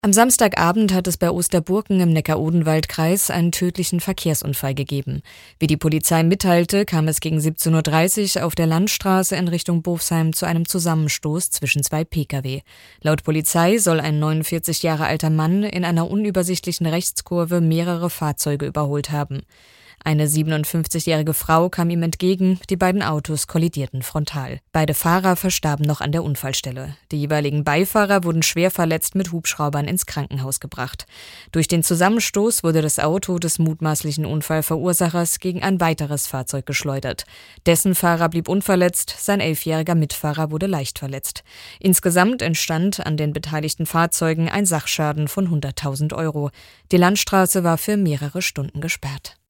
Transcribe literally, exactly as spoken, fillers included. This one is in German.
Am Samstagabend hat es bei Osterburken im Neckar-Odenwald-Kreis einen tödlichen Verkehrsunfall gegeben. Wie die Polizei mitteilte, kam es gegen siebzehn Uhr dreißig auf der Landstraße in Richtung Bofsheim zu einem Zusammenstoß zwischen zwei Pkw. Laut Polizei soll ein neunundvierzig Jahre alter Mann in einer unübersichtlichen Rechtskurve mehrere Fahrzeuge überholt haben. Eine siebenundfünfzigjährige Frau kam ihm entgegen, die beiden Autos kollidierten frontal. Beide Fahrer verstarben noch an der Unfallstelle. Die jeweiligen Beifahrer wurden schwer verletzt mit Hubschraubern ins Krankenhaus gebracht. Durch den Zusammenstoß wurde das Auto des mutmaßlichen Unfallverursachers gegen ein weiteres Fahrzeug geschleudert. Dessen Fahrer blieb unverletzt, sein elfjähriger Mitfahrer wurde leicht verletzt. Insgesamt entstand an den beteiligten Fahrzeugen ein Sachschaden von hunderttausend Euro. Die Landstraße war für mehrere Stunden gesperrt.